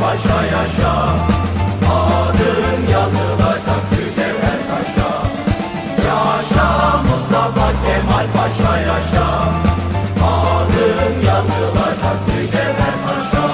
Paşa yaşa, adın yazılacak mücevher taşa. Yaşa Mustafa Kemal Paşa yaşa, adın yazılacak mücevher taşa.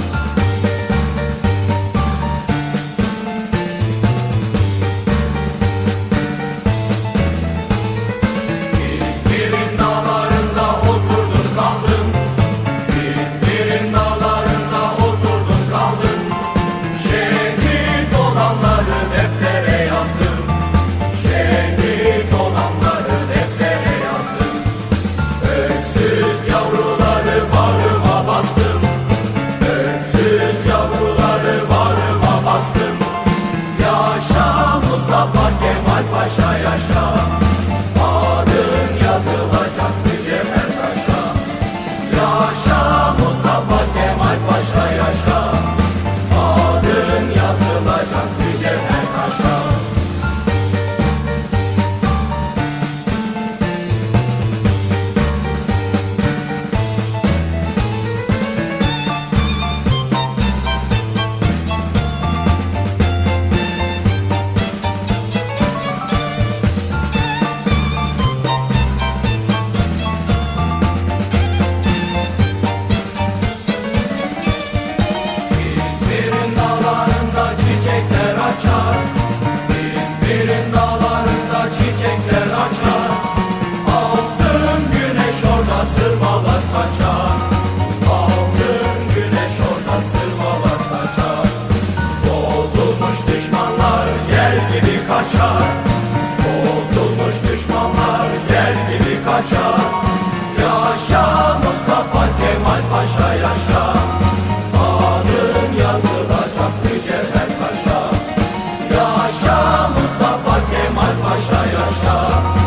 İzmir'in dağlarında oturdum kaldım, İzmir'in dağlarında oturdum kaldım. Şehit olanları deftere yazdım, şehit olanları deftere yazdım. Öksüz yavruları bağrıma bastım, öksüz yavruları bağrıma bastım. Yaşa Mustafa Kemal Paşa yaşa, adın yazılacak mücevher taşa. Yaşa Mustafa Kemal Paşa yaşa, adın yazılacak mücevher taşa. İzmir'in dağlarında çiçekler açar, İzmir'in dağlarında çiçekler açar. Altın güneş orada sırmalar saçar, altın güneş orada sırmalar saçar. Bozulmuş düşmanlar yer gibi kaçar, bozulmuş düşmanlar yer gibi kaçar. Yaşa Mustafa Kemal Paşa yaşa, adın yazılacak mücevher taşa. Yaşa Mustafa Kemal Paşa yaşa,